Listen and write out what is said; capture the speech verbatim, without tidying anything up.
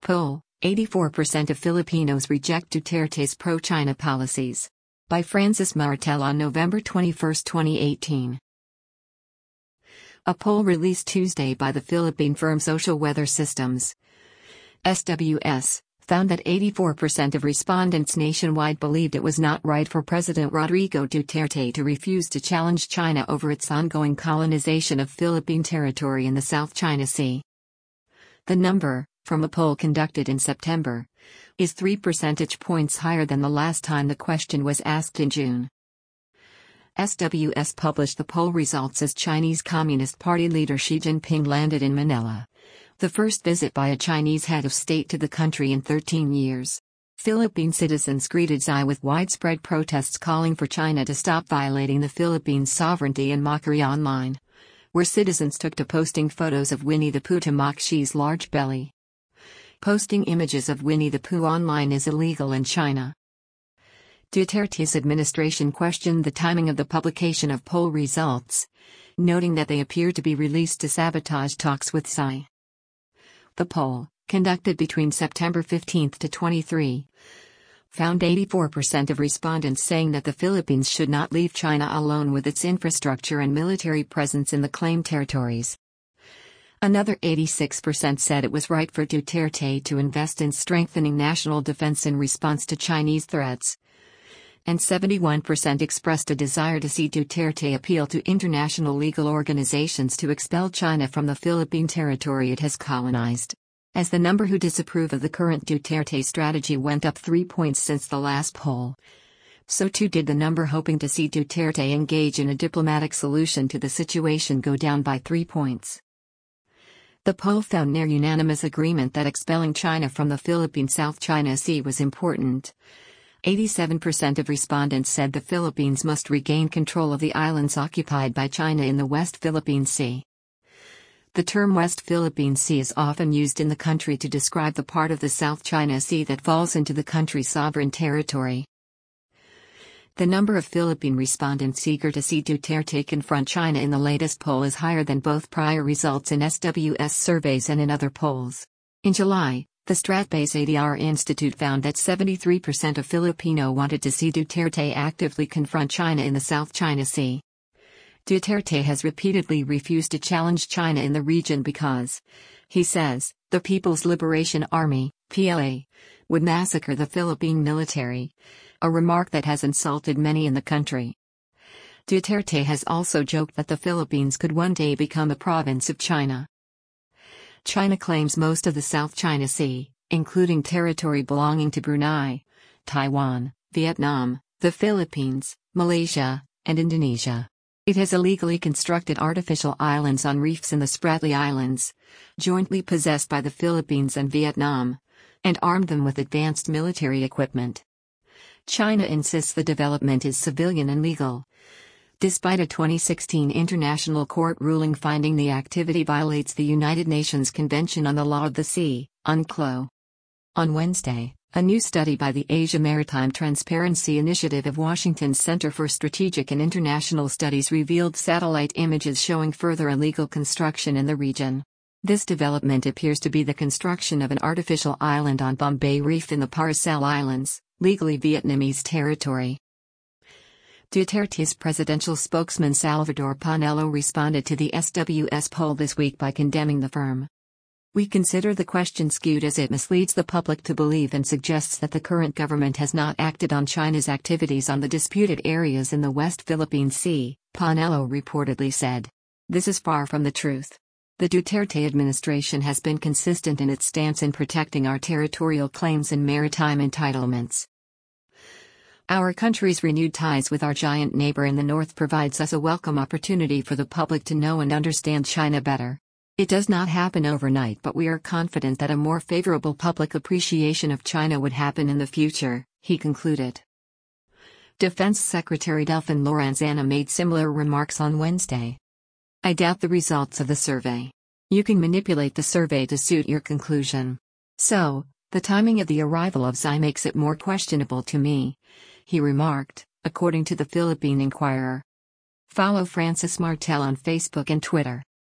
Poll: eighty-four percent of Filipinos reject Duterte's pro-China policies. By Francis Martel on November twenty-first, twenty eighteen. A poll released Tuesday by the Philippine firm Social Weather Systems (S W S) found that eighty-four percent of respondents nationwide believed it was not right for President Rodrigo Duterte to refuse to challenge China over its ongoing colonization of Philippine territory in the South China Sea. The number, from a poll conducted in September, is three percentage points higher than the last time the question was asked in June. S W S published the poll results as Chinese Communist Party leader Xi Jinping landed in Manila, the first visit by a Chinese head of state to the country in thirteen years. Philippine citizens greeted Xi with widespread protests calling for China to stop violating the Philippines' sovereignty and mockery online, where citizens took to posting photos of Winnie the Pooh to mock Xi's large belly. Posting images of Winnie the Pooh online is illegal in China. Duterte's administration questioned the timing of the publication of poll results, noting that they appear to be released to sabotage talks with Xi. The poll, conducted between September fifteenth to twenty-third, found eighty-four percent of respondents saying that the Philippines should not leave China alone with its infrastructure and military presence in the claimed territories. Another eighty-six percent said it was right for Duterte to invest in strengthening national defense in response to Chinese threats, and seventy-one percent expressed a desire to see Duterte appeal to international legal organizations to expel China from the Philippine territory it has colonized. As the number who disapprove of the current Duterte strategy went up three points since the last poll, so too did the number hoping to see Duterte engage in a diplomatic solution to the situation go down by three points. The poll found near unanimous agreement that expelling China from the Philippine South China Sea was important. eighty-seven percent of respondents said the Philippines must regain control of the islands occupied by China in the West Philippine Sea. The term West Philippine Sea is often used in the country to describe the part of the South China Sea that falls into the country's sovereign territory. The number of Philippine respondents eager to see Duterte confront China in the latest poll is higher than both prior results in S W S surveys and in other polls. In July, the Stratbase A D R Institute found that seventy-three percent of Filipino wanted to see Duterte actively confront China in the South China Sea. Duterte has repeatedly refused to challenge China in the region because, he says, the People's Liberation Army, P L A, would massacre the Philippine military, a remark that has insulted many in the country. Duterte has also joked that the Philippines could one day become a province of China. China claims most of the South China Sea, including territory belonging to Brunei, Taiwan, Vietnam, the Philippines, Malaysia, and Indonesia. It has illegally constructed artificial islands on reefs in the Spratly Islands, jointly possessed by the Philippines and Vietnam, and armed them with advanced military equipment. China insists the development is civilian and legal, despite a twenty sixteen international court ruling finding the activity violates the United Nations Convention on the Law of the Sea, UNCLOS. On Wednesday, a new study by the Asia Maritime Transparency Initiative of Washington's Center for Strategic and International Studies revealed satellite images showing further illegal construction in the region. This development appears to be the construction of an artificial island on Bombay Reef in the Paracel Islands, legally Vietnamese territory. Duterte's presidential spokesman Salvador Panelo responded to the S W S poll this week by condemning the firm. We consider the question skewed as it misleads the public to believe and suggests that the current government has not acted on China's activities on the disputed areas in the West Philippine Sea, Panelo reportedly said. This is far from the truth. The Duterte administration has been consistent in its stance in protecting our territorial claims and maritime entitlements. Our country's renewed ties with our giant neighbor in the north provides us a welcome opportunity for the public to know and understand China better. It does not happen overnight, but we are confident that a more favorable public appreciation of China would happen in the future, he concluded. Defense Secretary Delfin Lorenzana made similar remarks on Wednesday. I doubt the results of the survey. You can manipulate the survey to suit your conclusion. So, the timing of the arrival of Xi makes it more questionable to me, he remarked, according to the Philippine Inquirer. Follow Francis Martel on Facebook and Twitter.